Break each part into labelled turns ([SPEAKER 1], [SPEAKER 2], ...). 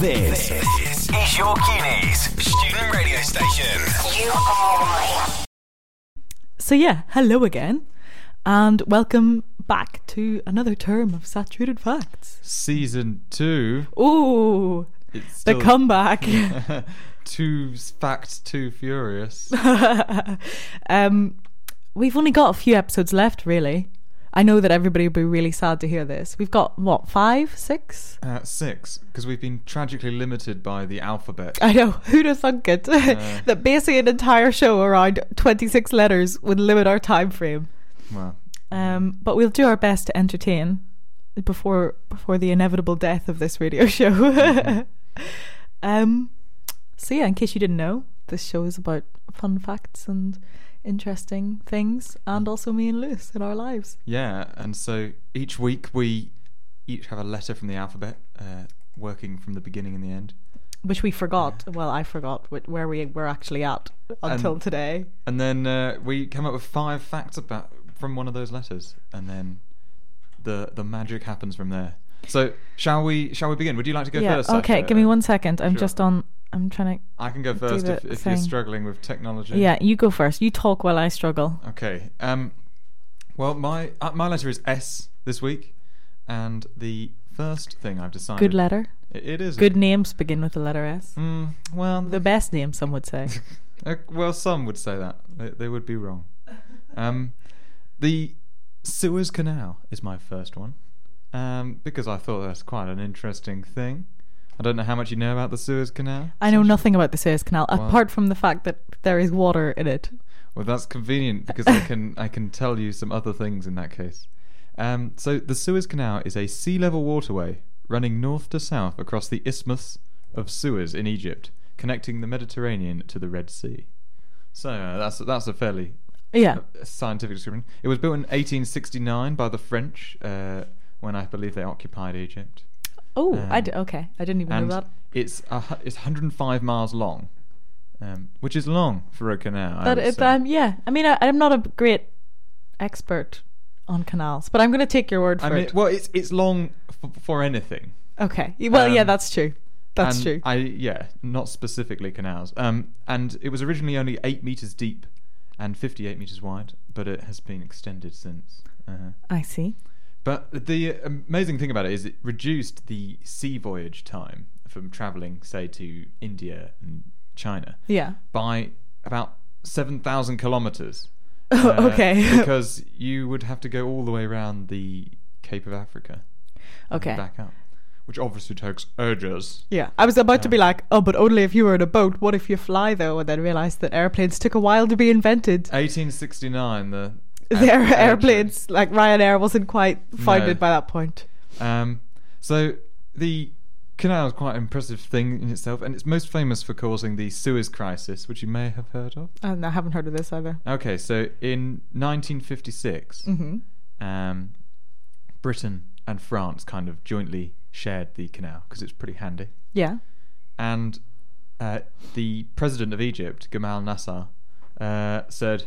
[SPEAKER 1] This is your Cuties student radio station. You are.
[SPEAKER 2] So yeah, hello again, and welcome back to another term of Saturated Facts.
[SPEAKER 3] Season 2.
[SPEAKER 2] Ooh,
[SPEAKER 3] It's
[SPEAKER 2] the comeback.
[SPEAKER 3] Two facts, too furious.
[SPEAKER 2] We've only got a few episodes left, really. I know that everybody will be really sad to hear this. We've got, what, 5, 6?
[SPEAKER 3] 6, because we've been tragically limited by the alphabet.
[SPEAKER 2] I know, who'd have thunk it? That basically an entire show around 26 letters would limit our time frame.
[SPEAKER 3] Well,
[SPEAKER 2] but we'll do our best to entertain before the inevitable death of this radio show. So yeah, in case you didn't know, this show is about fun facts and interesting things, and also me and Lewis in our lives.
[SPEAKER 3] yeah, and so each week we each have a letter from the alphabet, working from the beginning and the end.
[SPEAKER 2] Which we forgot. Well, I forgot where we were actually at until today.
[SPEAKER 3] And then we come up with 5 facts from one of those letters, and then the magic happens from there. So shall we begin? Would you like to go first?
[SPEAKER 2] Okay,
[SPEAKER 3] Sasha?
[SPEAKER 2] give me 1 second.
[SPEAKER 3] Sure.
[SPEAKER 2] I'm trying to...
[SPEAKER 3] I can go first if you're struggling with technology.
[SPEAKER 2] Yeah, you go first. You talk while I struggle.
[SPEAKER 3] Okay. Well, my letter is S this week, and the first thing I've decided...
[SPEAKER 2] Good letter.
[SPEAKER 3] It is.
[SPEAKER 2] Good names begin with the letter S.
[SPEAKER 3] Well...
[SPEAKER 2] The best name, some would say.
[SPEAKER 3] Well, some would say that. They would be wrong. The Suez Canal is my first one, because I thought that's quite an interesting thing. I don't know how much you know about the Suez Canal.
[SPEAKER 2] I know nothing about the Suez Canal, apart from the fact that there is water in it.
[SPEAKER 3] Well, that's convenient, because I can tell you some other things in that case. So the Suez Canal is a sea level waterway running north to south across the Isthmus of Suez in Egypt, connecting the Mediterranean to the Red Sea. So that's a fairly scientific description. It was built in 1869 by the French, when I believe they occupied Egypt.
[SPEAKER 2] Oh, okay. I didn't even know that.
[SPEAKER 3] It's 105 miles long, which is long for a canal.
[SPEAKER 2] Yeah. I mean, I'm not a great expert on canals, but I'm going to take your word for it.
[SPEAKER 3] Well, it's long for anything.
[SPEAKER 2] Okay. Well, yeah, that's true. That's true.
[SPEAKER 3] Not specifically canals. And it was originally only 8 meters deep and 58 meters wide, but it has been extended since.
[SPEAKER 2] I see.
[SPEAKER 3] But the amazing thing about it is it reduced the sea voyage time from travelling, say, to India and China by about 7,000 kilometres.
[SPEAKER 2] Okay.
[SPEAKER 3] Because you would have to go all the way around the Cape of Africa.
[SPEAKER 2] Okay.
[SPEAKER 3] And back up. Which obviously takes ages.
[SPEAKER 2] Yeah. I was about to be like, but only if you were in a boat. What if you fly, though? And then realised that airplanes took a while to be invented.
[SPEAKER 3] 1869, the
[SPEAKER 2] airplanes, like Ryanair, wasn't quite founded by that point.
[SPEAKER 3] So the canal is quite an impressive thing in itself, and it's most famous for causing the Suez Crisis, which you may have heard of.
[SPEAKER 2] I haven't heard of this either.
[SPEAKER 3] Okay, so in 1956, Britain and France kind of jointly shared the canal because it's pretty handy.
[SPEAKER 2] Yeah.
[SPEAKER 3] And the president of Egypt, Gamal Nasser, said,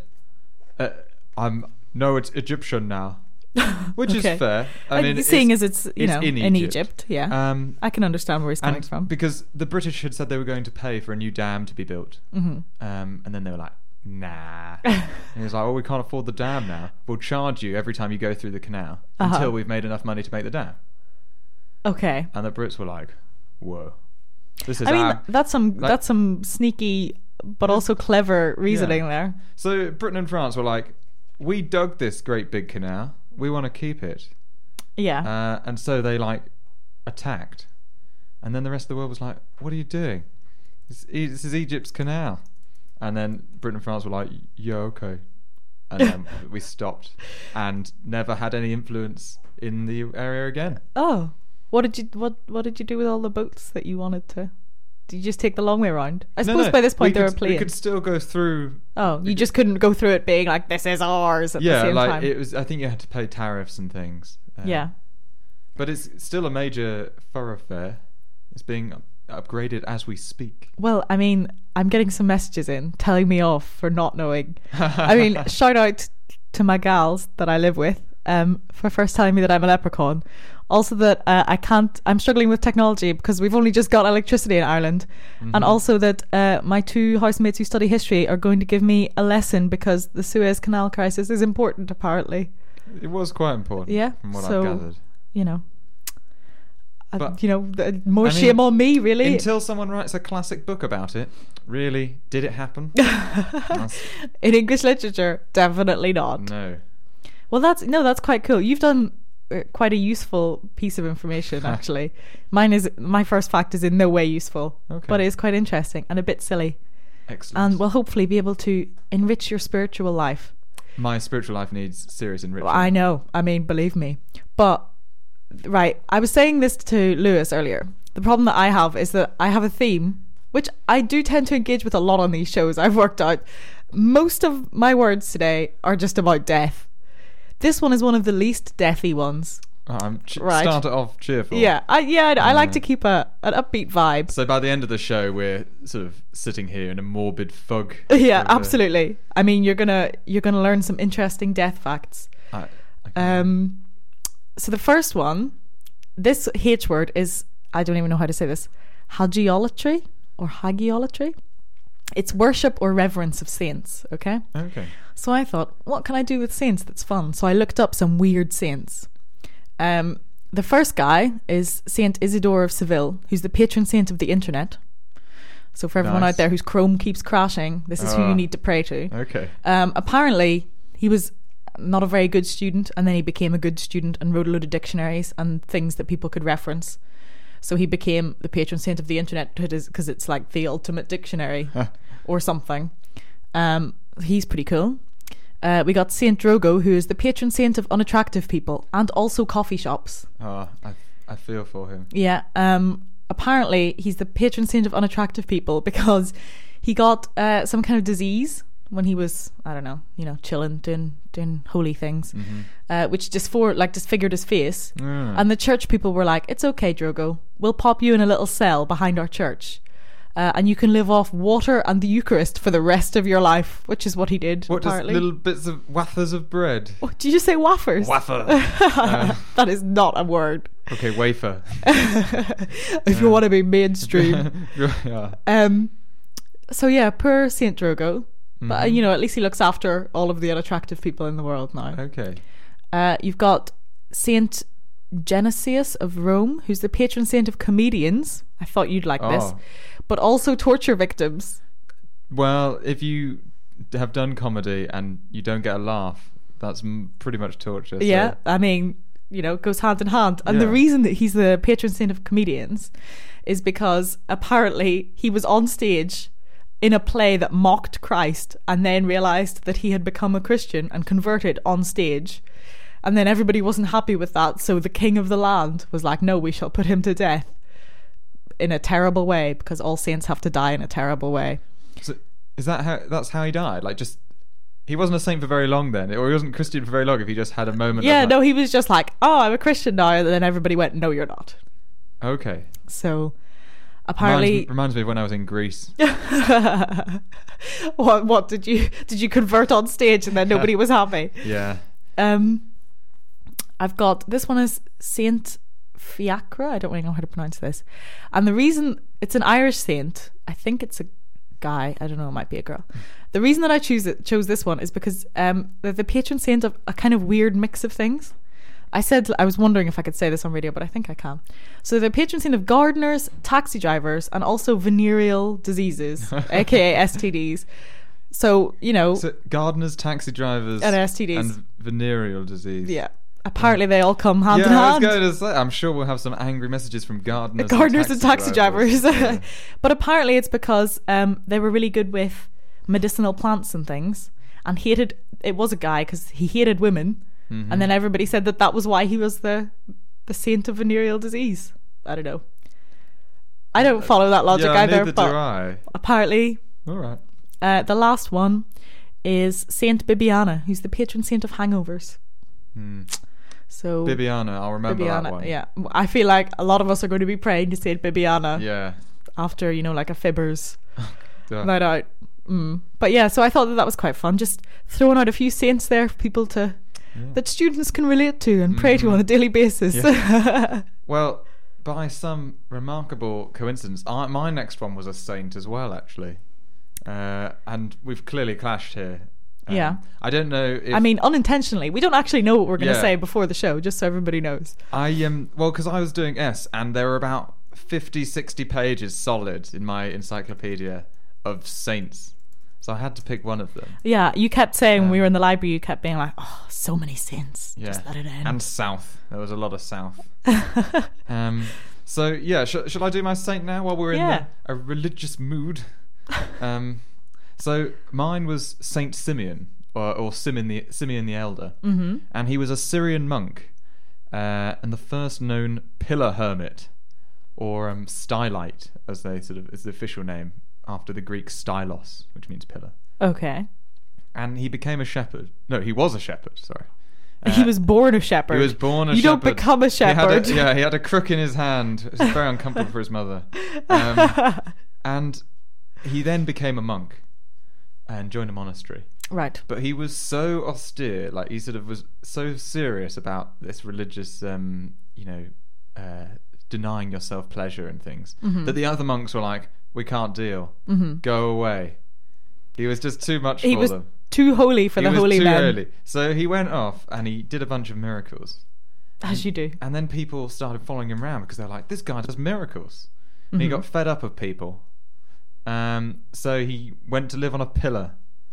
[SPEAKER 3] it's Egyptian now, which is fair. I mean,
[SPEAKER 2] seeing as it's in
[SPEAKER 3] Egypt,
[SPEAKER 2] yeah. I can understand where he's coming from,
[SPEAKER 3] because the British had said they were going to pay for a new dam to be built, and then they were like, nah. And he was like, we can't afford the dam now. We'll charge you every time you go through the canal until we've made enough money to make the dam.
[SPEAKER 2] Okay.
[SPEAKER 3] And the Brits were like, whoa, this is.
[SPEAKER 2] That's some sneaky but also clever reasoning there.
[SPEAKER 3] So Britain and France were like, we dug this great big canal, we want to keep it.
[SPEAKER 2] Yeah.
[SPEAKER 3] And so they attacked, and then the rest of the world was like, what are you doing? This is Egypt's canal. And then Britain and France were like, yeah, okay. And then we stopped and never had any influence in the area again.
[SPEAKER 2] Oh, what did you do with all the boats that you wanted to? Did you just take the long way around? I suppose by this point they were playing.
[SPEAKER 3] We could still go through.
[SPEAKER 2] Oh, you just couldn't go through it being like, this is ours at the same time.
[SPEAKER 3] Yeah, it was. I think you had to pay tariffs and things.
[SPEAKER 2] Yeah.
[SPEAKER 3] But it's still a major thoroughfare. It's being upgraded as we speak.
[SPEAKER 2] Well, I mean, I'm getting some messages in telling me off for not knowing. I mean, shout out to my gals that I live with. for first telling me that I'm a leprechaun. Also that I'm struggling with technology because we've only just got electricity in Ireland. And also that my 2 housemates who study history are going to give me a lesson because the Suez Canal crisis is important, apparently.
[SPEAKER 3] It was quite important,
[SPEAKER 2] Yeah,
[SPEAKER 3] from what
[SPEAKER 2] so,
[SPEAKER 3] I've gathered.
[SPEAKER 2] You know,
[SPEAKER 3] But,
[SPEAKER 2] more shame on me, really.
[SPEAKER 3] Until someone writes a classic book about it, really, did it happen?
[SPEAKER 2] In English literature, definitely not.
[SPEAKER 3] No.
[SPEAKER 2] Well, that's quite cool. You've done quite a useful piece of information, actually. My first fact is in no way useful,
[SPEAKER 3] Okay.
[SPEAKER 2] but it is quite interesting and a bit silly,
[SPEAKER 3] Excellent.
[SPEAKER 2] and will hopefully be able to enrich your spiritual life.
[SPEAKER 3] My spiritual life needs serious enrichment.
[SPEAKER 2] I know. I mean, believe me. But right, I was saying this to Lewis earlier. The problem that I have is that I have a theme, which I do tend to engage with a lot on these shows. I've worked out most of my words today are just about death. This one is one of the least deathy ones.
[SPEAKER 3] Right. Start it off cheerful.
[SPEAKER 2] Yeah, I like to keep an upbeat vibe.
[SPEAKER 3] So by the end of the show, we're sort of sitting here in a morbid fog.
[SPEAKER 2] Yeah, absolutely. I mean, you're gonna learn some interesting death facts. So the first one, this H word is, I don't even know how to say this, hagiolatry or hagiolatry. It's worship or reverence of saints. Okay. So I thought, what can I do with saints that's fun? So I looked up some weird saints. The first guy is Saint Isidore of Seville, who's the patron saint of the internet. So for everyone out there whose Chrome keeps crashing, this is who you need to pray to.
[SPEAKER 3] Okay.
[SPEAKER 2] Apparently, he was not a very good student, and then he became a good student and wrote a load of dictionaries and things that people could reference. So he became the patron saint of the internet because it's like the ultimate dictionary or something. He's pretty cool. We got Saint Drogo, who is the patron saint of unattractive people and also coffee shops.
[SPEAKER 3] Oh, I feel for him.
[SPEAKER 2] Yeah. Apparently, he's the patron saint of unattractive people because he got some kind of disease when he was, I don't know, chilling, doing holy things, which disfigured his face. And the church people were like, "It's okay, Drogo. We'll pop you in a little cell behind our church. And you can live off water and the Eucharist for the rest of your life," which is what he did.
[SPEAKER 3] What,
[SPEAKER 2] apparently.
[SPEAKER 3] Just little bits of wafers of bread?
[SPEAKER 2] Oh, did you say wafers?
[SPEAKER 3] Wafer.
[SPEAKER 2] That is not a word.
[SPEAKER 3] Okay, wafer.
[SPEAKER 2] If you want to be mainstream.
[SPEAKER 3] Yeah.
[SPEAKER 2] So yeah, poor Saint Drogo. But at least he looks after all of the unattractive people in the world now.
[SPEAKER 3] Okay.
[SPEAKER 2] You've got Saint Genesius of Rome, who's the patron saint of comedians. I thought you'd like this. But also torture victims.
[SPEAKER 3] Well, if you have done comedy and you don't get a laugh, that's pretty much torture.
[SPEAKER 2] Yeah,
[SPEAKER 3] so.
[SPEAKER 2] I mean, it goes hand in hand. And the reason that he's the patron saint of comedians is because apparently he was on stage in a play that mocked Christ and then realised that he had become a Christian and converted on stage. And then everybody wasn't happy with that, so the king of the land was like, "No, we shall put him to death in a terrible way, because all saints have to die in a terrible way."
[SPEAKER 3] So is that's how he died? Like, just he wasn't a saint for very long then, or he wasn't Christian for very long if he just had a moment.
[SPEAKER 2] Yeah,
[SPEAKER 3] of
[SPEAKER 2] no, he was just like, "Oh, I'm a Christian now," and then everybody went, "No, you're not."
[SPEAKER 3] Okay.
[SPEAKER 2] So apparently
[SPEAKER 3] reminds me of when I was in Greece.
[SPEAKER 2] What did you convert on stage and then nobody was happy?
[SPEAKER 3] Yeah.
[SPEAKER 2] I've got, this one is Saint Fiacre. I don't really know how to pronounce this. And the reason, it's an Irish saint. I think it's a guy. I don't know, it might be a girl. The reason that I chose this one is because they're the patron saint of a kind of weird mix of things. I was wondering if I could say this on radio, but I think I can. So the patron saint of gardeners, taxi drivers, and also venereal diseases, aka STDs. So, so
[SPEAKER 3] gardeners, taxi drivers,
[SPEAKER 2] and STDs.
[SPEAKER 3] And venereal disease.
[SPEAKER 2] Yeah. Apparently they all come hand in
[SPEAKER 3] hand.
[SPEAKER 2] hand.
[SPEAKER 3] I was going to say, I'm sure we'll have some angry messages from gardeners
[SPEAKER 2] and taxi drivers.
[SPEAKER 3] Yeah.
[SPEAKER 2] But apparently it's because they were really good with medicinal plants and things, and it was a guy because he hated women. And then everybody said that was why he was the saint of venereal disease. I don't know. I don't follow that logic either.
[SPEAKER 3] Neither
[SPEAKER 2] but
[SPEAKER 3] do I.
[SPEAKER 2] Apparently.
[SPEAKER 3] All right.
[SPEAKER 2] The last one is Saint Bibiana, who's the patron saint of hangovers. So
[SPEAKER 3] Bibiana, I'll remember that one.
[SPEAKER 2] Yeah, I feel like a lot of us are going to be praying to Saint Bibiana.
[SPEAKER 3] Yeah.
[SPEAKER 2] After like a fibbers night out. But yeah, so I thought that was quite fun. Just throwing out a few saints there for people to that students can relate to and pray to on a daily basis.
[SPEAKER 3] Yeah. Well, by some remarkable coincidence, my next one was a saint as well, actually. And we've clearly clashed here.
[SPEAKER 2] Yeah.
[SPEAKER 3] I don't know if...
[SPEAKER 2] I mean, unintentionally. We don't actually know what we're going to
[SPEAKER 3] Yeah.
[SPEAKER 2] say before the show, just so everybody knows.
[SPEAKER 3] Well, because I was doing S, and there were about 50, 60 pages solid in my encyclopedia of saints. So I had to pick one of them.
[SPEAKER 2] Yeah, you kept saying when we were in the library, you kept being like, oh, so many saints.
[SPEAKER 3] Yeah.
[SPEAKER 2] Just let it end.
[SPEAKER 3] And South. There was a lot of South. So, yeah, shall I do my saint now while we're in a religious mood? So mine was Saint Simeon, or Simeon the Elder. Mm-hmm. And he was a Syrian monk, and the first known pillar hermit, or stylite, as is the official name, after the Greek stylos, which means pillar.
[SPEAKER 2] Okay.
[SPEAKER 3] And he became a shepherd. No, he was a shepherd, sorry.
[SPEAKER 2] He was born a shepherd.
[SPEAKER 3] He was born a shepherd.
[SPEAKER 2] You don't become a shepherd.
[SPEAKER 3] He had a crook in his hand. It was very uncomfortable for his mother. And he then became a monk and joined a monastery.
[SPEAKER 2] Right.
[SPEAKER 3] But he was so austere, like he sort of was so serious about this religious, denying yourself pleasure and things, that the other monks were like, we can't deal. Go away. He was just too much for them.
[SPEAKER 2] He was too holy for the holy men.
[SPEAKER 3] Holy. So he went off and he did a bunch of miracles.
[SPEAKER 2] As you do.
[SPEAKER 3] And then people started following him around because they're like, this guy does miracles. And he got fed up of people. So he went to live on a pillar.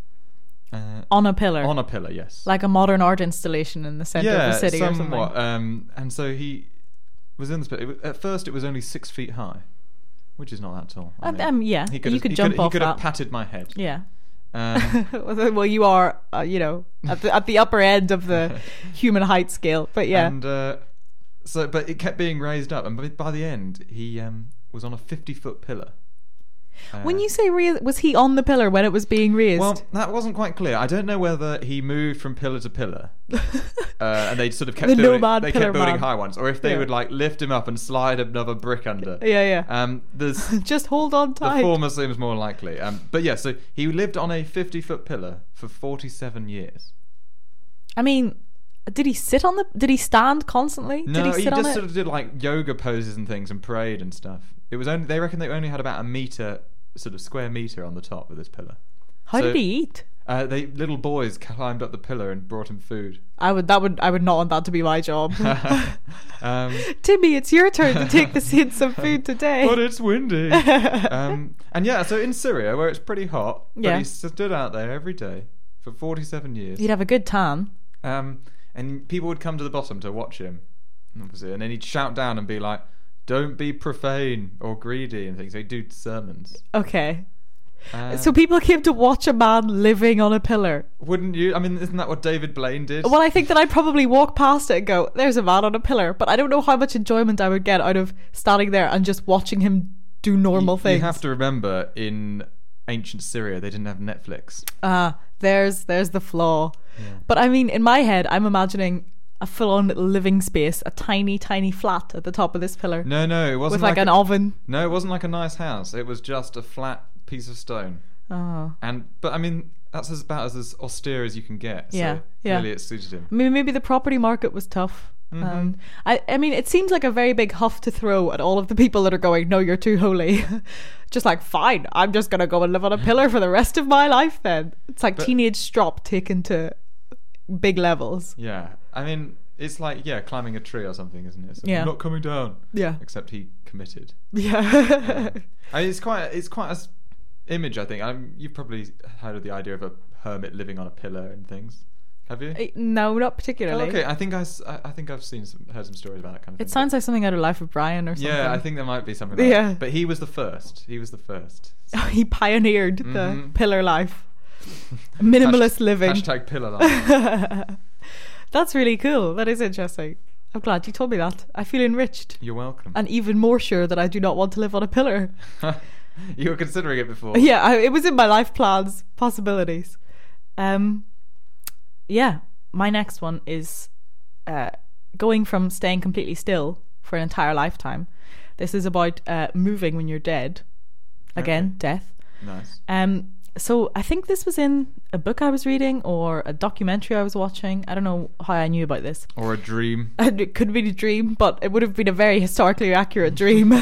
[SPEAKER 2] On a pillar?
[SPEAKER 3] On a pillar, yes.
[SPEAKER 2] Like a modern art installation in the centre of the city or something.
[SPEAKER 3] And so he was in this pillar. At first it was only 6 feet high, which is not that tall.
[SPEAKER 2] Yeah, you could jump off that.
[SPEAKER 3] He could have patted my head.
[SPEAKER 2] Yeah. Well, you are, at the upper end of the human height scale, but yeah.
[SPEAKER 3] And but it kept being raised up, and by the end, he was on a 50-foot pillar.
[SPEAKER 2] When you say was he on the pillar when it was being raised?
[SPEAKER 3] Well, that wasn't quite clear. I don't know whether he moved from pillar to pillar, and they sort of kept building high ones, or if they would like lift him up and slide another brick under.
[SPEAKER 2] Yeah.
[SPEAKER 3] There's
[SPEAKER 2] just hold on tight.
[SPEAKER 3] The former seems more likely. But yeah, so he lived on a 50-foot pillar for 47 years.
[SPEAKER 2] I mean, did he stand constantly?
[SPEAKER 3] No,
[SPEAKER 2] did he sit
[SPEAKER 3] just
[SPEAKER 2] on it?
[SPEAKER 3] sort of did like yoga poses and things and prayed and stuff. It was only, they reckon they only had about a meter, sort of square meter on the top of this pillar.
[SPEAKER 2] How did he eat?
[SPEAKER 3] Little boys climbed up the pillar and brought him food.
[SPEAKER 2] I would not want that to be my job. Timmy, it's your turn to take the saints some food today.
[SPEAKER 3] But it's windy. And yeah, so in Syria, where it's pretty hot, but he stood out there every day for 47 years.
[SPEAKER 2] He'd have a good tan.
[SPEAKER 3] And people would come to the bottom to watch him, obviously, and then he'd shout down and be like, don't be profane or greedy and things. So he'd do sermons.
[SPEAKER 2] Okay. So people came to watch a man living on a pillar.
[SPEAKER 3] Wouldn't you? I mean, isn't that what David Blaine did?
[SPEAKER 2] Well, I think that I'd probably walk past it and go, there's a man on a pillar. But I don't know how much enjoyment I would get out of standing there and just watching him do normal things.
[SPEAKER 3] You have to remember, in ancient Syria, they didn't have Netflix.
[SPEAKER 2] There's the flaw. Yeah. But I mean, in my head, I'm imagining a full-on living space, a tiny, tiny flat at the top of this pillar.
[SPEAKER 3] No, it wasn't
[SPEAKER 2] with like an oven.
[SPEAKER 3] No, it wasn't like a nice house. It was just a flat piece of stone.
[SPEAKER 2] Oh.
[SPEAKER 3] But I mean, that's about as austere as you can get. So really, it suited him.
[SPEAKER 2] I mean, maybe the property market was tough.
[SPEAKER 3] Mm-hmm.
[SPEAKER 2] I mean, it seems like a very big huff to throw at all of the people that are going, no, you're too holy. Just like, fine, I'm just going to go and live on a pillar for the rest of my life then. It's like teenage strop taken to big levels.
[SPEAKER 3] Yeah. I mean, it's like, climbing a tree or something, isn't it? So I'm not coming down.
[SPEAKER 2] Yeah.
[SPEAKER 3] Except he committed.
[SPEAKER 2] Yeah.
[SPEAKER 3] I mean, it's quite a image, I think. You've probably heard of the idea of a hermit living on a pillar and things. Have you?
[SPEAKER 2] No, not particularly.
[SPEAKER 3] Oh, okay, I think I've heard some stories about that kind of thing.
[SPEAKER 2] It sounds like something out of Life of Brian or something.
[SPEAKER 3] Yeah, I think there might be something like that. But he was the first. So.
[SPEAKER 2] He pioneered the pillar life. Minimalist living.
[SPEAKER 3] # pillar life.
[SPEAKER 2] That's really cool. That is interesting. I'm glad you told me that. I feel enriched.
[SPEAKER 3] You're welcome.
[SPEAKER 2] And even more sure that I do not want to live on a pillar.
[SPEAKER 3] You were considering it before.
[SPEAKER 2] Yeah, it was in my life plans, possibilities. Yeah, my next one is going from staying completely still for an entire lifetime. This is about moving when you're dead. Again, death.
[SPEAKER 3] Nice.
[SPEAKER 2] So I think this was in a book I was reading or a documentary I was watching. I don't know how I knew about this.
[SPEAKER 3] Or a dream.
[SPEAKER 2] It could be a dream, but it would have been a very historically accurate dream.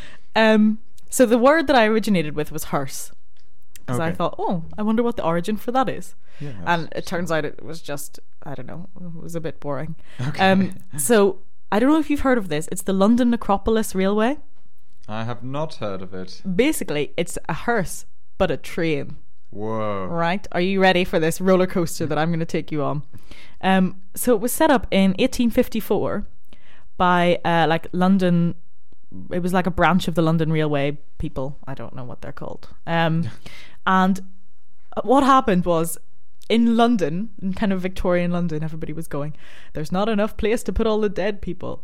[SPEAKER 2] So the word that I originated with was hearse. Because I
[SPEAKER 3] Okay.
[SPEAKER 2] thought, oh, I wonder what the origin for that is.
[SPEAKER 3] Yeah,
[SPEAKER 2] And it turns out it was just, I don't know, it was a bit boring.
[SPEAKER 3] Okay.
[SPEAKER 2] So I don't know if you've heard of this. It's the London Necropolis Railway.
[SPEAKER 3] I have not heard of it.
[SPEAKER 2] Basically, it's a hearse, but a train.
[SPEAKER 3] Whoa.
[SPEAKER 2] Right? Are you ready for this roller coaster that I'm going to take you on? So it was set up in 1854 by like London. It was like a branch of the London Railway people. I don't know what they're called. And what happened was in London, in kind of Victorian London, everybody was going, there's not enough place to put all the dead people.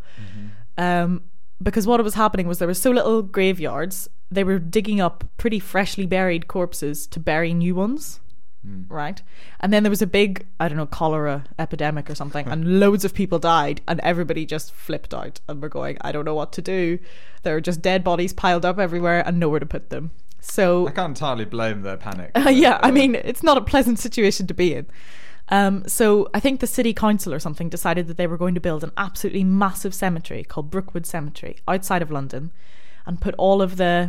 [SPEAKER 2] Because what was happening was there were so little graveyards, they were digging up pretty freshly buried corpses to bury new ones. Right? And then there was a big, I don't know, cholera epidemic or something, and loads of people died, and everybody just flipped out and were going, I don't know what to do. There are just dead bodies piled up everywhere and nowhere to put them. So
[SPEAKER 3] I can't entirely blame their panic.
[SPEAKER 2] yeah, I mean, it's not a pleasant situation to be in. So I think the city council or something decided that they were going to build an absolutely massive cemetery called Brookwood Cemetery outside of London and put all of the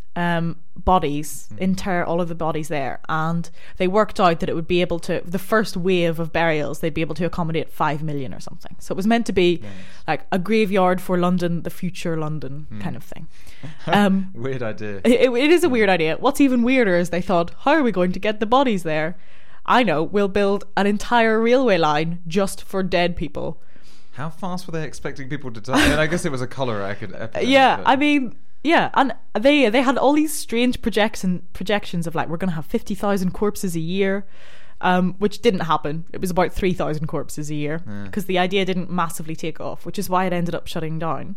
[SPEAKER 2] bodies, inter all of the bodies there. And they worked out that it would be able to, the first wave of burials, they'd be able to accommodate 5 million or something. So it was meant to be like a graveyard for London, the future London kind of thing.
[SPEAKER 3] Weird idea.
[SPEAKER 2] It is a weird idea. What's even weirder is they thought, how are we going to get the bodies there? I know, we'll build an entire railway line just for dead people.
[SPEAKER 3] How fast were they expecting people to die? I mean, I guess it was a cholera epidemic.
[SPEAKER 2] Yeah,
[SPEAKER 3] but-
[SPEAKER 2] I mean, yeah, and they had all these strange projections of like, we're going to have 50,000 corpses a year, which didn't happen. It was about 3,000 corpses a year because the idea didn't massively take off, which is why it ended up shutting down.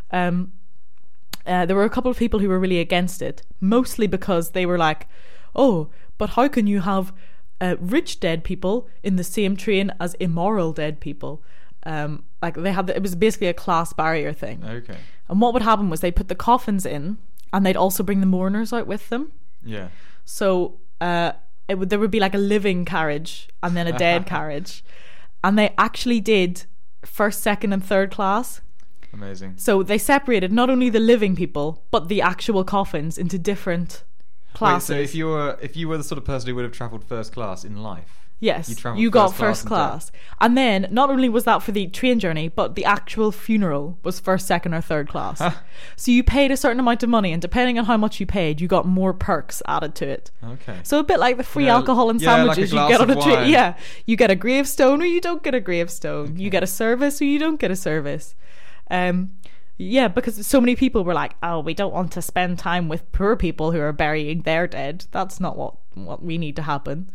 [SPEAKER 2] There were a couple of people who were really against it, mostly because they were like, oh, but how can you have rich dead people in the same train as immoral dead people? Like they had, it was basically a class barrier thing.
[SPEAKER 3] Okay.
[SPEAKER 2] And what would happen was they'd put the coffins in, and they'd also bring the mourners out with them.
[SPEAKER 3] Yeah.
[SPEAKER 2] So there would be like a living carriage and then a dead carriage, and they actually did first, second, and third class.
[SPEAKER 3] Amazing.
[SPEAKER 2] So they separated not only the living people but the actual coffins into different classes.
[SPEAKER 3] Wait, so if you were the sort of person who would have travelled first class in life,
[SPEAKER 2] Yes,
[SPEAKER 3] travelled
[SPEAKER 2] you got
[SPEAKER 3] first
[SPEAKER 2] first
[SPEAKER 3] class
[SPEAKER 2] class. And then not only was that for the train journey, but the actual funeral was first, second, or third class. So you paid a certain amount of money, and depending on how much you paid, you got more perks added to it.
[SPEAKER 3] Okay.
[SPEAKER 2] So a bit like the free
[SPEAKER 3] Yeah,
[SPEAKER 2] alcohol and
[SPEAKER 3] yeah, like a
[SPEAKER 2] sandwiches you
[SPEAKER 3] glass
[SPEAKER 2] get on
[SPEAKER 3] of
[SPEAKER 2] a train.
[SPEAKER 3] wine.
[SPEAKER 2] Yeah, you get a gravestone or you don't get a gravestone. You get a service or you don't get a service. Yeah, because so many people were like, oh, we don't want to spend time with poor people who are burying their dead. That's not what we need to happen.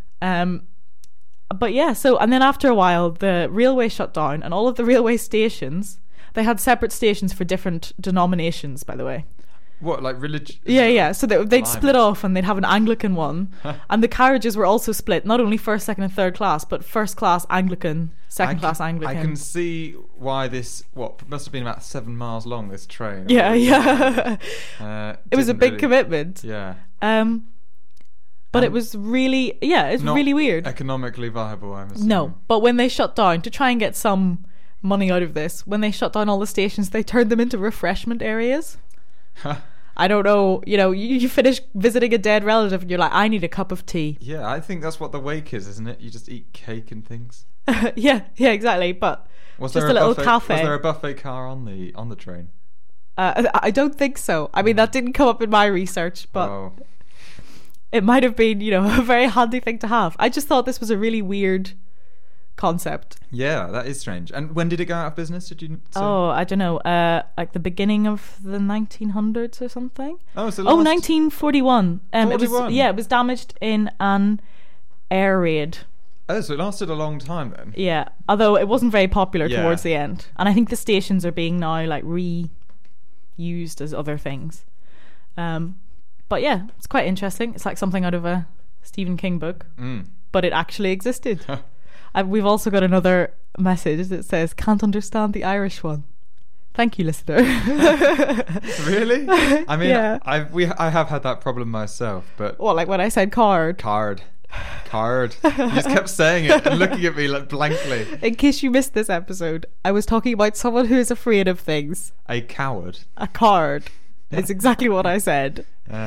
[SPEAKER 2] But yeah, so, and then after a while, the railway shut down, and all of the railway stations, they had separate stations for different denominations, by the way.
[SPEAKER 3] What, like religion?
[SPEAKER 2] Yeah. So they'd
[SPEAKER 3] Blimey.
[SPEAKER 2] split off, and they'd have an Anglican one. And the carriages were also split, not only first, second, and third class, but first class Anglican, second class Anglican.
[SPEAKER 3] I can see why this, must have been about 7 miles long, this train.
[SPEAKER 2] Yeah. It was a
[SPEAKER 3] Didn't
[SPEAKER 2] big
[SPEAKER 3] really-
[SPEAKER 2] commitment.
[SPEAKER 3] Yeah.
[SPEAKER 2] But it was really, it's
[SPEAKER 3] Not
[SPEAKER 2] really weird.
[SPEAKER 3] economically viable, I'm assuming.
[SPEAKER 2] No, but when they shut down, to try and get some money out of this, when they shut down all the stations, they turned them into refreshment areas. I don't know, you finish visiting a dead relative and you're like, I need a cup of tea.
[SPEAKER 3] Yeah, I think that's what the wake is, isn't it? You just eat cake and things.
[SPEAKER 2] yeah, exactly. But
[SPEAKER 3] Was
[SPEAKER 2] just
[SPEAKER 3] there
[SPEAKER 2] a little
[SPEAKER 3] buffet,
[SPEAKER 2] cafe.
[SPEAKER 3] Was there a buffet car on the train?
[SPEAKER 2] I don't think so. I mean, that didn't come up in my research, but
[SPEAKER 3] Oh.
[SPEAKER 2] it might have been, a very handy thing to have. I just thought this was a really weird concept.
[SPEAKER 3] Yeah, that is strange. And when did it go out of business? Did you say?
[SPEAKER 2] Oh, I don't know. Like the beginning of the 1900s or something.
[SPEAKER 3] Oh, so
[SPEAKER 2] 1941. It was
[SPEAKER 3] 41?
[SPEAKER 2] it was damaged in an air raid.
[SPEAKER 3] Oh, so it lasted a long time then.
[SPEAKER 2] Yeah, although it wasn't very popular
[SPEAKER 3] Yeah.
[SPEAKER 2] towards the end. And I think the stations are being now like reused as other things. But yeah, it's quite interesting. It's like something out of a Stephen King book, but it actually existed. We've also got another message that says, can't understand the Irish one. Thank you, listener.
[SPEAKER 3] Really? I mean,
[SPEAKER 2] Yeah.
[SPEAKER 3] I have had that problem myself, but
[SPEAKER 2] Well, like when I said card.
[SPEAKER 3] card. You just kept saying it and looking at me like blankly.
[SPEAKER 2] In case you missed this episode, I was talking about someone who is afraid of things.
[SPEAKER 3] A coward.
[SPEAKER 2] A card is exactly what I said.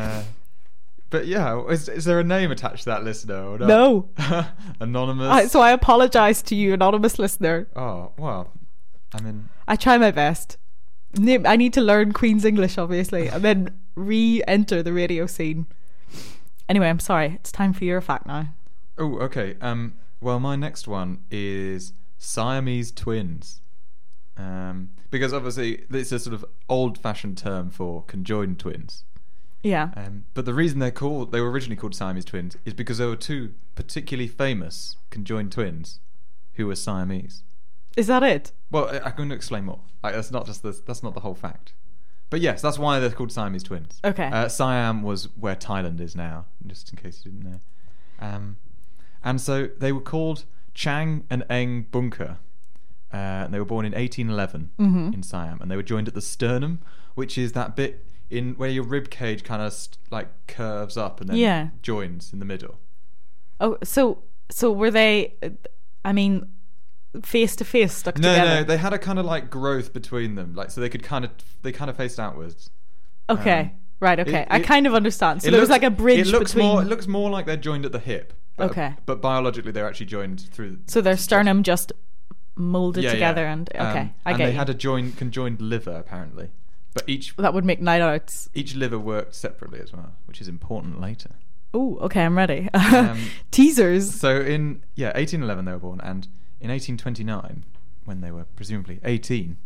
[SPEAKER 3] But yeah, is there a name attached to that listener or not?
[SPEAKER 2] No.
[SPEAKER 3] Anonymous.
[SPEAKER 2] So I apologise to you, anonymous listener.
[SPEAKER 3] Oh, well, I mean...
[SPEAKER 2] I try my best. I need to learn Queen's English, obviously, and then re-enter the radio scene. Anyway, I'm sorry. It's time for your fact now.
[SPEAKER 3] Oh, okay. Well, my next one is Siamese twins. Because obviously it's a sort of old-fashioned term for conjoined twins.
[SPEAKER 2] Yeah.
[SPEAKER 3] But the reason they were originally called Siamese twins is because there were two particularly famous conjoined twins who were Siamese.
[SPEAKER 2] Is that it?
[SPEAKER 3] Well, I'm going to explain more. Like, that's not the whole fact. But yes, that's why they're called Siamese twins.
[SPEAKER 2] Okay.
[SPEAKER 3] Siam was where Thailand is now, just in case you didn't know. And so they were called Chang and Eng Bunker. And they were born in 1811 in Siam, and they were joined at the sternum, which is that bit in where your rib cage kind of like curves up and then joins in the middle.
[SPEAKER 2] Oh, so were they? I mean, face to face stuck together.
[SPEAKER 3] No, they had a kind of like growth between them, like so they kind of faced outwards.
[SPEAKER 2] Okay, right. Okay, I kind of understand. So there was like a bridge between.
[SPEAKER 3] It looks more like they're joined at the hip. But,
[SPEAKER 2] Okay.
[SPEAKER 3] But biologically, they're actually joined through.
[SPEAKER 2] So their sternum just molded together, and okay, I
[SPEAKER 3] and
[SPEAKER 2] get
[SPEAKER 3] they
[SPEAKER 2] you.
[SPEAKER 3] had a conjoined liver apparently, but
[SPEAKER 2] That would make night outs.
[SPEAKER 3] each liver worked separately as well, which is important later.
[SPEAKER 2] Oh, okay, I'm ready. Teasers.
[SPEAKER 3] So in 1811 they were born, and in 1829, when they were presumably 18,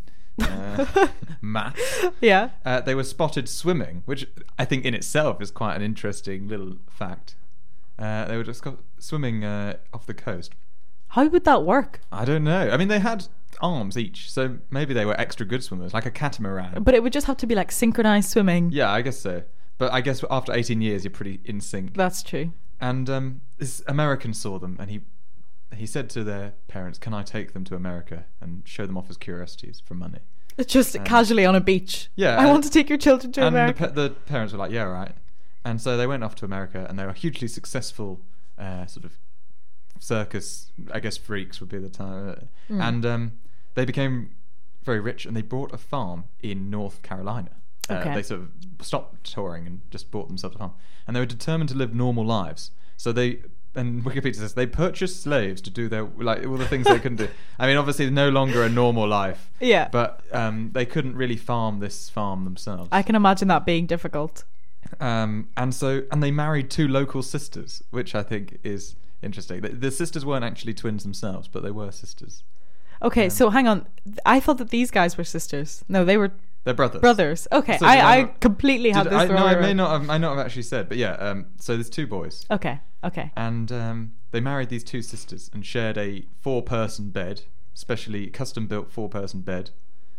[SPEAKER 3] maths,
[SPEAKER 2] Yeah.
[SPEAKER 3] they were spotted swimming, which I think in itself is quite an interesting little fact. They were just swimming off the coast.
[SPEAKER 2] How would that work?
[SPEAKER 3] I don't know. I mean, they had arms each, so maybe they were extra good swimmers, like a catamaran.
[SPEAKER 2] But it would just have to be like synchronized swimming.
[SPEAKER 3] Yeah, I guess so. But I guess after 18 years, you're pretty in sync.
[SPEAKER 2] That's true.
[SPEAKER 3] And this American saw them, and he said to their parents, "Can I take them to America and show them off as curiosities for money?"
[SPEAKER 2] Just casually on a beach.
[SPEAKER 3] Yeah,
[SPEAKER 2] I want to take your children to
[SPEAKER 3] and
[SPEAKER 2] America.
[SPEAKER 3] the parents were like, "Yeah, right." And so they went off to America, and they were hugely successful, sort of circus, I guess, freaks would be the time. And they became very rich, and they bought a farm in North Carolina.
[SPEAKER 2] Okay.
[SPEAKER 3] They sort of stopped touring and just bought themselves a farm, and they were determined to live normal lives. So and Wikipedia says they purchased slaves to do their all the things they couldn't do. I mean, obviously, no longer a normal life.
[SPEAKER 2] Yeah.
[SPEAKER 3] But they couldn't really farm this farm themselves.
[SPEAKER 2] I can imagine that being difficult.
[SPEAKER 3] And they married two local sisters, which I think is interesting. The sisters weren't actually twins themselves, but they were sisters.
[SPEAKER 2] Okay, so hang on. I thought that these guys were sisters. No, they're brothers. Brothers. Okay,
[SPEAKER 3] So
[SPEAKER 2] I completely had this wrong.
[SPEAKER 3] No, I may not have actually said, but yeah. So there's two boys.
[SPEAKER 2] Okay.
[SPEAKER 3] And they married these two sisters and shared a 4-person bed, specially custom-built 4-person bed.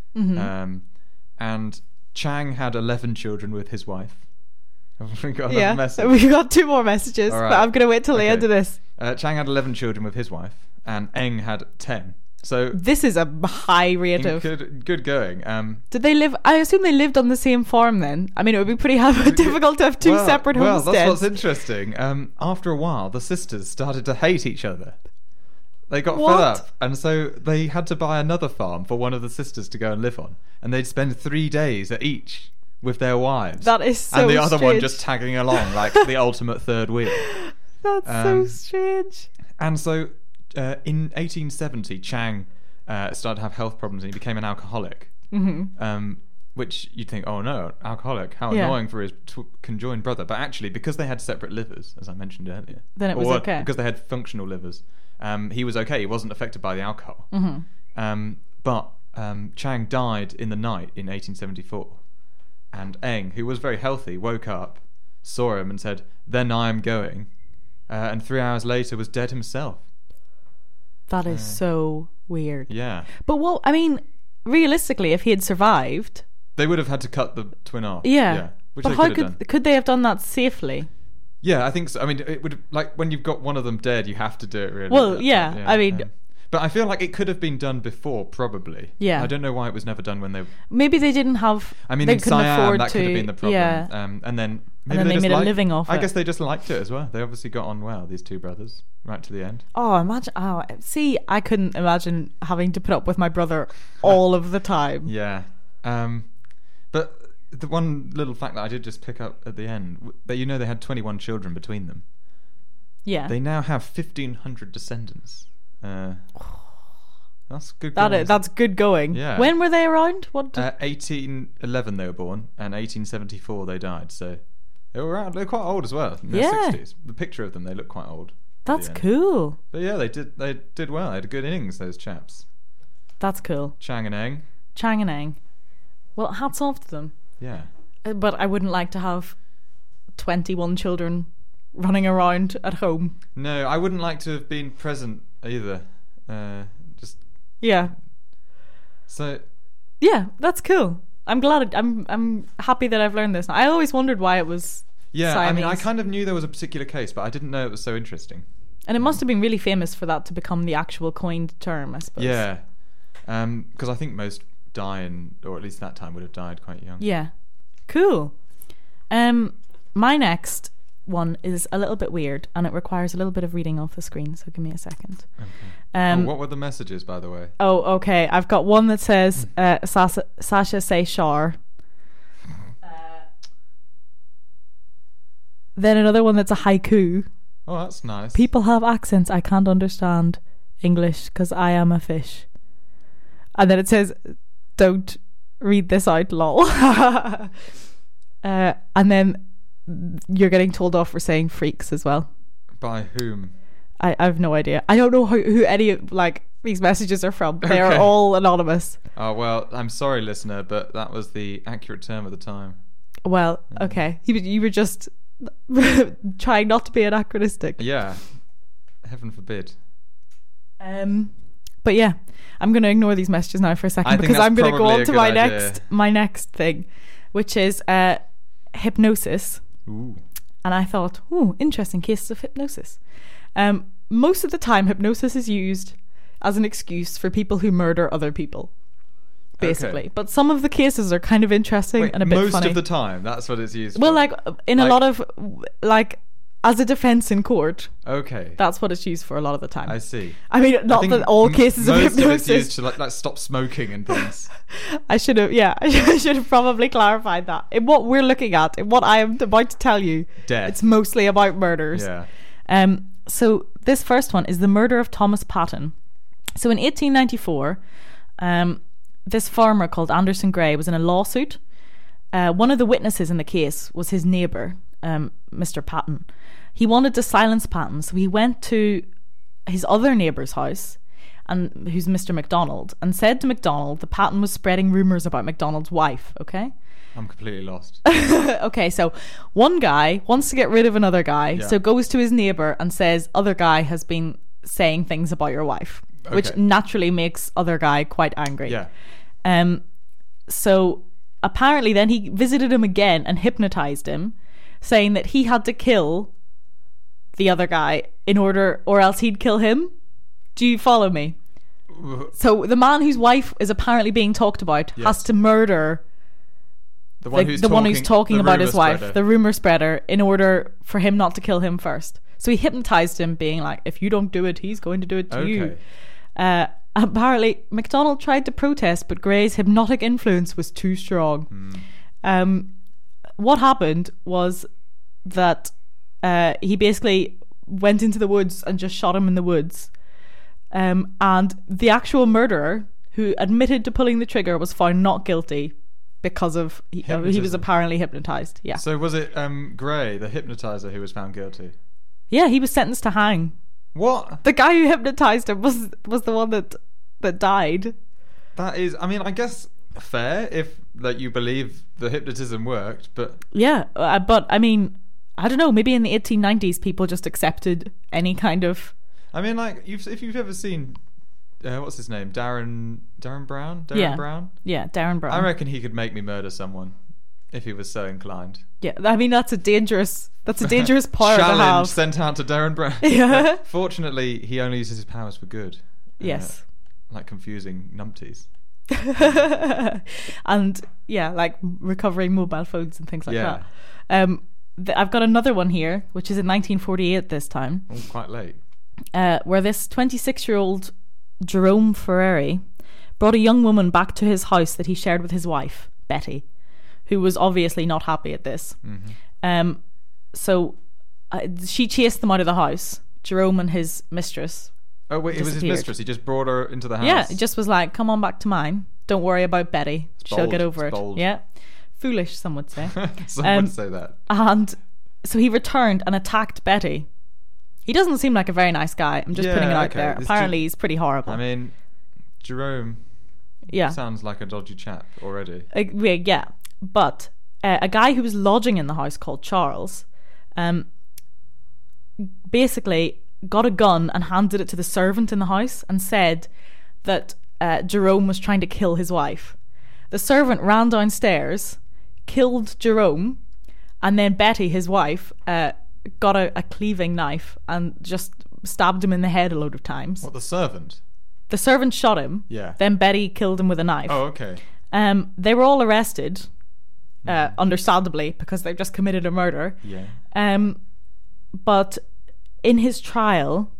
[SPEAKER 3] And Chang had 11 children with his wife. Have we got another message?
[SPEAKER 2] We got 2 more messages,
[SPEAKER 3] All right.
[SPEAKER 2] but I'm going to wait till the end of this.
[SPEAKER 3] Chang had 11 children with his wife, and Eng had 10. So
[SPEAKER 2] This is a high rate of...
[SPEAKER 3] good going.
[SPEAKER 2] Did they live... I assume they lived on the same farm then. I mean, it would be pretty difficult to have 2 separate homesteads.
[SPEAKER 3] Well, that's what's interesting. After a while, the sisters started to hate each other. They got fed up, and so they had to buy another farm for one of the sisters to go and live on. And they'd spend 3 days at each with their wives.
[SPEAKER 2] That is so
[SPEAKER 3] And the other one
[SPEAKER 2] strange.
[SPEAKER 3] just tagging along like the ultimate third wheel.
[SPEAKER 2] That's so strange.
[SPEAKER 3] And so in 1870, Chang started to have health problems and he became an alcoholic. Which you'd think, oh no, alcoholic, how annoying for his conjoined brother. But actually, because they had separate livers, as I mentioned earlier,
[SPEAKER 2] Then it was okay.
[SPEAKER 3] Because they had functional livers, he was okay. He wasn't affected by the alcohol. But Chang died in the night in 1874. And Eng, who was very healthy, woke up, saw him and said, "Then I am going." And 3 hours later was dead himself.
[SPEAKER 2] That is so weird.
[SPEAKER 3] Yeah.
[SPEAKER 2] But I mean, realistically, if he had survived...
[SPEAKER 3] They would have had to cut the twin off.
[SPEAKER 2] Yeah.
[SPEAKER 3] Which
[SPEAKER 2] But
[SPEAKER 3] they
[SPEAKER 2] how
[SPEAKER 3] could have done.
[SPEAKER 2] could they have done that safely?
[SPEAKER 3] Yeah, I think so. I mean, it would, like, when you've got one of them dead, you have to do it, really.
[SPEAKER 2] Well, yeah, I mean...
[SPEAKER 3] But I feel like it could have been done before, probably.
[SPEAKER 2] Yeah.
[SPEAKER 3] I don't know why it was never done when they...
[SPEAKER 2] Maybe they didn't have...
[SPEAKER 3] I mean,
[SPEAKER 2] they
[SPEAKER 3] in
[SPEAKER 2] couldn't
[SPEAKER 3] Siam,
[SPEAKER 2] afford
[SPEAKER 3] that could have been the problem.
[SPEAKER 2] Yeah.
[SPEAKER 3] And then...
[SPEAKER 2] And then they
[SPEAKER 3] just
[SPEAKER 2] made a living off
[SPEAKER 3] I
[SPEAKER 2] it.
[SPEAKER 3] guess they just liked it as well. They obviously got on well, these two brothers, right to the end.
[SPEAKER 2] Oh, imagine... Oh, see, I couldn't imagine having to put up with my brother all of the time.
[SPEAKER 3] Yeah. But the one little fact that I did just pick up at the end, that you know they had 21 children between them.
[SPEAKER 2] Yeah.
[SPEAKER 3] They now have 1,500 descendants. That's good going.
[SPEAKER 2] That's good going.
[SPEAKER 3] Yeah.
[SPEAKER 2] When were they around? What?
[SPEAKER 3] 1811 they were born, and 1874 they died. So they were around. They're quite old as well. In their
[SPEAKER 2] Yeah.
[SPEAKER 3] 60s. The picture of them, they look quite old.
[SPEAKER 2] That's
[SPEAKER 3] Yeah.
[SPEAKER 2] cool.
[SPEAKER 3] But yeah, they did well. They had a good innings, those chaps.
[SPEAKER 2] That's cool.
[SPEAKER 3] Chang and Eng.
[SPEAKER 2] Chang and Eng. Well, hats off to them.
[SPEAKER 3] Yeah.
[SPEAKER 2] But I wouldn't like to have 21 children running around at home.
[SPEAKER 3] No, I wouldn't like to have been present either. Just
[SPEAKER 2] Yeah.
[SPEAKER 3] so.
[SPEAKER 2] Yeah, that's cool. I'm glad. I'm happy that I've learned this. I always wondered why it was
[SPEAKER 3] Yeah,
[SPEAKER 2] Siamese.
[SPEAKER 3] I mean, I kind of knew there was a particular case, but I didn't know it was so interesting.
[SPEAKER 2] And it must have been really famous for that to become the actual coined term, I suppose.
[SPEAKER 3] Yeah, because I think most die or at least that time would have died quite young.
[SPEAKER 2] Yeah. Cool. My next one is a little bit weird, and it requires a little bit of reading off the screen, so give me a second.
[SPEAKER 3] Okay. What were the messages, by the way?
[SPEAKER 2] Oh, okay. I've got one that says Sasha say Shar. Then another one that's a haiku.
[SPEAKER 3] Oh, that's nice.
[SPEAKER 2] People have accents I can't understand English because I am a fish. And then it says, don't read this out, lol. And then you're getting told off for saying freaks as well.
[SPEAKER 3] By whom?
[SPEAKER 2] I have no idea. I don't know who any of these messages are from. They are all anonymous.
[SPEAKER 3] Oh, well, I'm sorry, listener, but that was the accurate term at the time.
[SPEAKER 2] Well, okay. You were just trying not to be anachronistic.
[SPEAKER 3] Yeah. Heaven forbid.
[SPEAKER 2] But yeah, I'm going to ignore these messages now for a second because I'm going to go on to my next thing, which is hypnosis.
[SPEAKER 3] Ooh.
[SPEAKER 2] And I thought, interesting cases of hypnosis. Most of the time, hypnosis is used as an excuse for people who murder other people, basically. Okay. But some of the cases are kind of interesting and a bit funny.
[SPEAKER 3] Most of the time, that's what it's used for.
[SPEAKER 2] Well, a lot of, as a defense in court.
[SPEAKER 3] Okay.
[SPEAKER 2] That's what it's used for a lot of the time.
[SPEAKER 3] I see.
[SPEAKER 2] I mean, not that all cases of hypnosis.
[SPEAKER 3] Most of it's used to like stop smoking and things.
[SPEAKER 2] I should have probably clarified that. In what we're looking at, in what I am about to tell you,
[SPEAKER 3] death.
[SPEAKER 2] It's mostly about murders.
[SPEAKER 3] Yeah.
[SPEAKER 2] So this first one is the murder of Thomas Patton. So in 1894, this farmer called Anderson Gray was in a lawsuit. One of the witnesses in the case was his neighbour, Mr. Patton. He wanted to silence Patton, so he went to his other neighbour's house, and who's Mr. MacDonald, and said to MacDonald that Patton was spreading rumours about MacDonald's wife. Okay.
[SPEAKER 3] I'm completely lost.
[SPEAKER 2] Okay, so one guy wants to get rid of another guy, so goes to his neighbour and says, other guy has been saying things about your wife, which naturally makes other guy quite angry.
[SPEAKER 3] Yeah.
[SPEAKER 2] So apparently then he visited him again and hypnotized him, saying that he had to kill the other guy or else he'd kill him. Do you follow me? So the man whose wife is apparently being talked about has to murder the one who's talking about his wife, the rumor spreader, in order for him not to kill him first. So he hypnotized him, being like, if you don't do it, he's going to do it to you. Apparently MacDonald tried to protest, but Gray's hypnotic influence was too strong. What happened was that he basically went into the woods and just shot him in the woods, and the actual murderer, who admitted to pulling the trigger, was found not guilty because of he was apparently hypnotized. Yeah.
[SPEAKER 3] So was it Gray, the hypnotizer, who was found guilty?
[SPEAKER 2] Yeah, he was sentenced to hang.
[SPEAKER 3] What?
[SPEAKER 2] The guy who hypnotized him was the one that died.
[SPEAKER 3] That is, I mean, I guess fair if you believe the hypnotism worked, but
[SPEAKER 2] yeah, but I mean, I don't know. Maybe in the 1890s, people just accepted any kind of.
[SPEAKER 3] I mean, if you've ever seen. What's his name? Darren Brown? Brown?
[SPEAKER 2] Yeah, Darren Brown.
[SPEAKER 3] I reckon he could make me murder someone if he was so inclined.
[SPEAKER 2] Yeah, I mean that's a dangerous power to have.
[SPEAKER 3] Challenge sent out to Darren Brown.
[SPEAKER 2] Yeah.
[SPEAKER 3] Fortunately, he only uses his powers for good.
[SPEAKER 2] Yes.
[SPEAKER 3] Like confusing numpties.
[SPEAKER 2] And yeah, like recovering mobile phones and things like
[SPEAKER 3] Yeah.
[SPEAKER 2] that. I've got another one here, which is in 1948 this time,
[SPEAKER 3] Oh, quite late.
[SPEAKER 2] where this 26-year-old Jerome Ferreri brought a young woman back to his house that he shared with his wife, Betty, who was obviously not happy at this. So she chased them out of the house, Jerome and his mistress.
[SPEAKER 3] Oh, wait, it was his
[SPEAKER 2] disappeared.
[SPEAKER 3] mistress. He just brought her into the house.
[SPEAKER 2] Yeah, it just was like, come on back to mine. Don't worry about Betty. She'll
[SPEAKER 3] bold.
[SPEAKER 2] get over
[SPEAKER 3] It's
[SPEAKER 2] it.
[SPEAKER 3] bold.
[SPEAKER 2] Yeah. Foolish, some would say.
[SPEAKER 3] Some would say that.
[SPEAKER 2] And so he returned and attacked Betty. He doesn't seem like a very nice guy. I'm just
[SPEAKER 3] Yeah,
[SPEAKER 2] putting it out
[SPEAKER 3] okay.
[SPEAKER 2] there.
[SPEAKER 3] It's
[SPEAKER 2] Apparently, he's pretty horrible.
[SPEAKER 3] I mean, Jerome
[SPEAKER 2] yeah.
[SPEAKER 3] sounds like a dodgy chap already.
[SPEAKER 2] Yeah. But a guy who was lodging in the house called Charles basically got a gun and handed it to the servant in the house and said that Jerome was trying to kill his wife. The servant ran downstairs, killed Jerome, and then Betty, his wife, got a cleaving knife and just stabbed him in the head a load of times.
[SPEAKER 3] What, the servant?
[SPEAKER 2] The servant shot him.
[SPEAKER 3] Yeah.
[SPEAKER 2] Then Betty killed him with a knife.
[SPEAKER 3] Oh, okay.
[SPEAKER 2] They were all arrested, understandably, because they've just committed a murder.
[SPEAKER 3] Yeah.
[SPEAKER 2] But in his trial,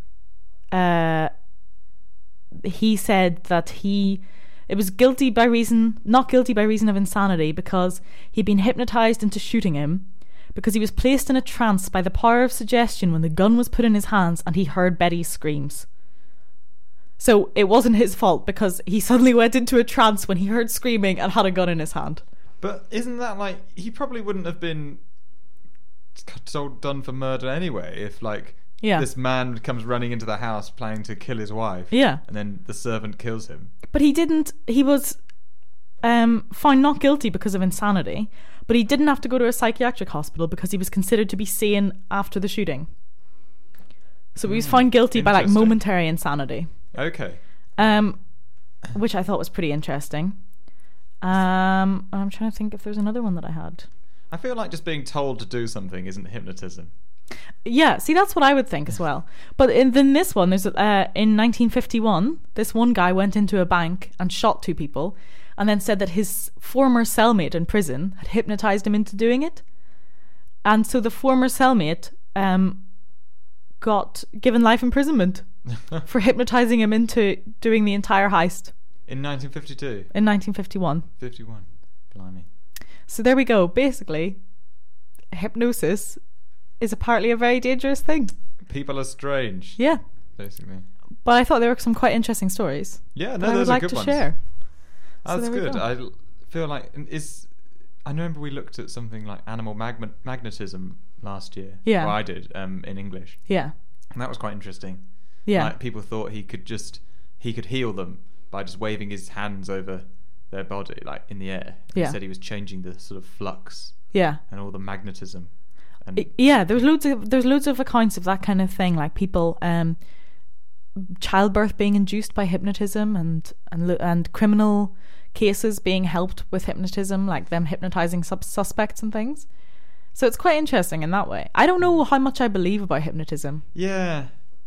[SPEAKER 2] he said that it was not guilty by reason of insanity, because he'd been hypnotized into shooting him, because he was placed in a trance by the power of suggestion when the gun was put in his hands and he heard Betty's screams. So it wasn't his fault, because he suddenly went into a trance when he heard screaming and had a gun in his hand.
[SPEAKER 3] But isn't that like, he probably wouldn't have been done for murder anyway if like this man comes running into the house planning to kill his wife.
[SPEAKER 2] Yeah.
[SPEAKER 3] And then the servant kills him.
[SPEAKER 2] But he was found not guilty because of insanity, but he didn't have to go to a psychiatric hospital because he was considered to be sane after the shooting. So he was found guilty by like
[SPEAKER 3] Interesting.
[SPEAKER 2] momentary insanity.
[SPEAKER 3] Okay.
[SPEAKER 2] Which I thought was pretty interesting. I'm trying to think if there's another one that I had.
[SPEAKER 3] I feel like just being told to do something isn't hypnotism.
[SPEAKER 2] Yeah, see, that's what I would think as well. But in this one, there's in 1951, this one guy went into a bank and shot 2 people, and then said that his former cellmate in prison had hypnotized him into doing it. And so the former cellmate got given life imprisonment for hypnotizing him into doing the entire heist.
[SPEAKER 3] In 1952?
[SPEAKER 2] In 1951.
[SPEAKER 3] 51. Blimey.
[SPEAKER 2] So there we go. Basically, hypnosis is apparently a very dangerous thing.
[SPEAKER 3] People are strange.
[SPEAKER 2] Yeah.
[SPEAKER 3] Basically.
[SPEAKER 2] But I thought there were some quite interesting stories.
[SPEAKER 3] Yeah,
[SPEAKER 2] that
[SPEAKER 3] no,
[SPEAKER 2] I would
[SPEAKER 3] those are
[SPEAKER 2] like
[SPEAKER 3] good
[SPEAKER 2] to
[SPEAKER 3] ones.
[SPEAKER 2] share.
[SPEAKER 3] That's
[SPEAKER 2] there we
[SPEAKER 3] good.
[SPEAKER 2] go.
[SPEAKER 3] I feel like I remember we looked at something like animal magnetism last year.
[SPEAKER 2] Yeah.
[SPEAKER 3] Or I did in English,
[SPEAKER 2] Yeah.
[SPEAKER 3] and that was quite interesting.
[SPEAKER 2] Yeah.
[SPEAKER 3] Like people thought he could heal them by just waving his hands over their body, like in the air.
[SPEAKER 2] Yeah.
[SPEAKER 3] He said he was changing the sort of flux
[SPEAKER 2] Yeah.
[SPEAKER 3] and all the magnetism. And
[SPEAKER 2] Yeah, there's loads of accounts of that kind of thing, like people childbirth being induced by hypnotism and criminal cases being helped with hypnotism, like them hypnotizing suspects and things. So it's quite interesting in that way. I don't know how much I believe about hypnotism.
[SPEAKER 3] yeah,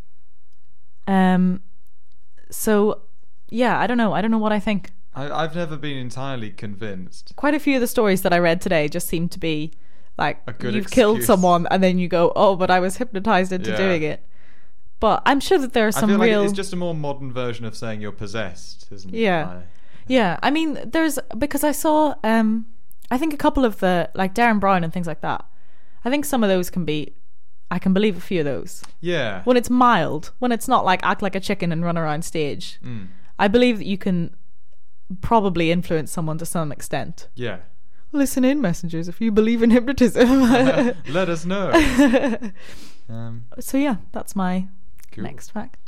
[SPEAKER 2] So yeah, I don't know what I think.
[SPEAKER 3] I've never been entirely convinced.
[SPEAKER 2] Quite a few of the stories that I read today just seem to be like,
[SPEAKER 3] A good
[SPEAKER 2] you've killed
[SPEAKER 3] excuse.
[SPEAKER 2] someone and then you go, oh, but I was hypnotized into
[SPEAKER 3] Yeah.
[SPEAKER 2] doing it. But I'm sure that there are
[SPEAKER 3] I
[SPEAKER 2] some
[SPEAKER 3] feel like
[SPEAKER 2] real...
[SPEAKER 3] it's just a more modern version of saying you're possessed, isn't it?
[SPEAKER 2] Yeah. Yeah, I mean, because I saw, I think a couple of the, like Darren Brown and things like that, I think some of those I can believe a few of those.
[SPEAKER 3] Yeah.
[SPEAKER 2] When it's mild, when it's not like act like a chicken and run around stage, I believe that you can probably influence someone to some extent.
[SPEAKER 3] Yeah.
[SPEAKER 2] Listen in, messengers, if you believe in hypnotism.
[SPEAKER 3] Let us know.
[SPEAKER 2] So yeah, that's my
[SPEAKER 3] Cool.
[SPEAKER 2] next fact.